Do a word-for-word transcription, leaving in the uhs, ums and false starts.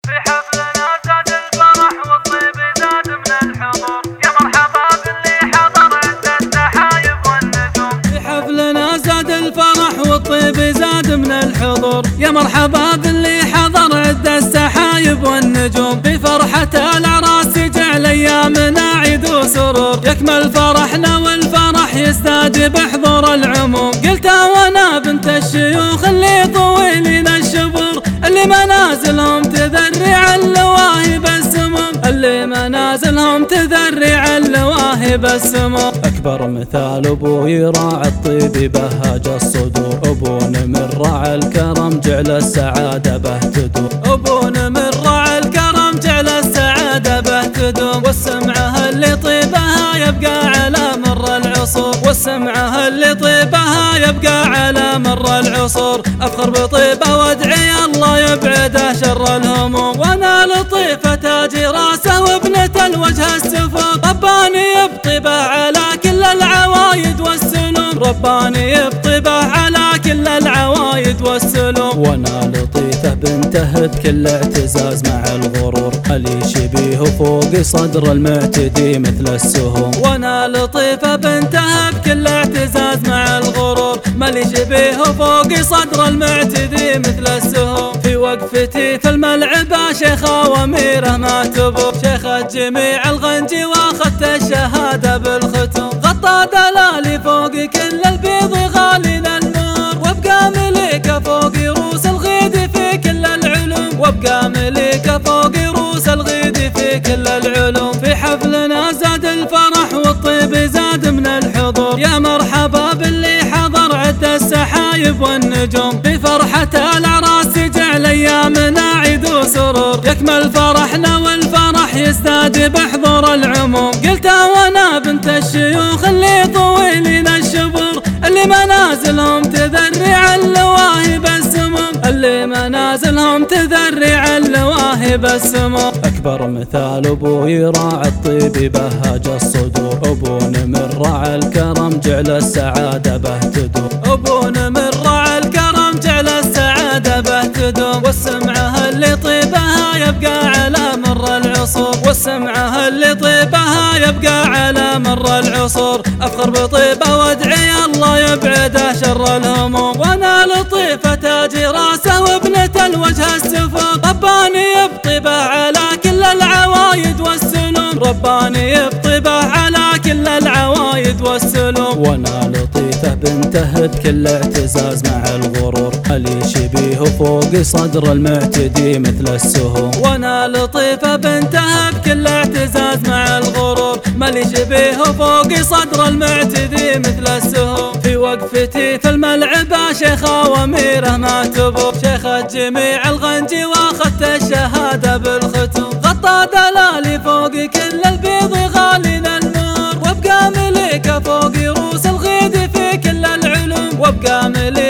في حفلنا زاد الفرح والطيب زاد من الحضور، يا مرحبا باللي حضر عند السحايب والنجوم. في حفلنا زاد الفرح والطيب زاد من الحضور، يا مرحبا باللي حضر عند السحايب والنجوم. بفرحة العراس جعل ايامنا عيد وسرور، يكمل فرحنا والفرح يزداد بحضور العموم. قلتها وانا بنت الشيوخ اللي طويلين الشبر، اللي منازلهم تذرع اللواهب السموم، اللي منازلهم تذرع اللواهب السموم. اكبر مثال ابو يراعي الطيب بهاج الصدور، ابو نمر راعى الكرم جعل السعاده به تدور، ابو نمر راعى الكرم جعل السعاده به تدوم. والسمعه اللي طيبها يبقى على مر العصور، والسمعه اللي طيبها يبقى على مر العصور. افخر بطيبه وادعي الله يبعده شر الهموم، وانا لطيفه تاج راسه وابنه الوجه السفور. رباني بطيبه على كل العوايد والسلوم، رباني بطيبه على كل العوايد والسلوم. وانا لطيفه بنته بكل اعتزاز مع الغرور، اللي شبيه فوق صدر المعتدي مثل السهوم. وانا لطيفه بنته بكل اعتزاز مع الغرور، مالي شبيه فوق صدر المعتدي مثل السهوم. في وقفتي في الملعبه شيخه واميره ما تبور، شيخه جميع الغنجي واخذت الشهاده بالختوم. غطى دلالي فوق كل البيض غالينا النور، وابقى مليكه فوق روس الغيد في كل العلوم، وابقى مليكه فوق روس الغيد في كل العلوم. في حفلنا زاد الفرح والطيب زاد من الحضور، يا مرحبا باللي حضر عد السحايب والنجوم. بفرحة العراس جعل ايامنا عيد وسرور، يكمل فرحنا والفرح يزداد بحضور العموم. قلتها وانا بنت الشيوخ اللي طويلين الشبر، اللي منازلهم تذرع اللواهب السموم، اللي منازلهم تذرع اللواهب السموم. اكبر مثال ابو يراعي الطيب بهاج الصدور، ابو نمر راعى الكرم جعل السعاده به تدور، ابو نمر راعى الكرم جعل السعاده به تدوم. والسمعه اللي طيبها يبقى على مر العصور، والسمعه اللي طيبها يبقى على مر العصور. افخر بطيبه وادعي الله يبعده شر الهموم، وانا لطيفه تاج راسه وابنه الوجه السفور. رباني بطيبه على كل العوايد والسلوم، رباني بطيبه على كل العوايد والسلوم. وانا لطيفه بنته بكل اعتزاز مع الغرور، اللي شبيه فوق صدر المعتدي مثل السهوم. وانا لطيفه بنته بكل اعتزاز مع الغرور، مالي شبيه فوق صدر المعتدي مثل السهوم. في وقفتي في الملعبه شيخه واميره ما تبور، شيخه جميع الغنجي واخذت الشهاده بالختوم. غطى دلالي فوق كل البيض غالينا النور، وابقى مليكه فوق روس الغيد في كل العلوم، وابقى مليكه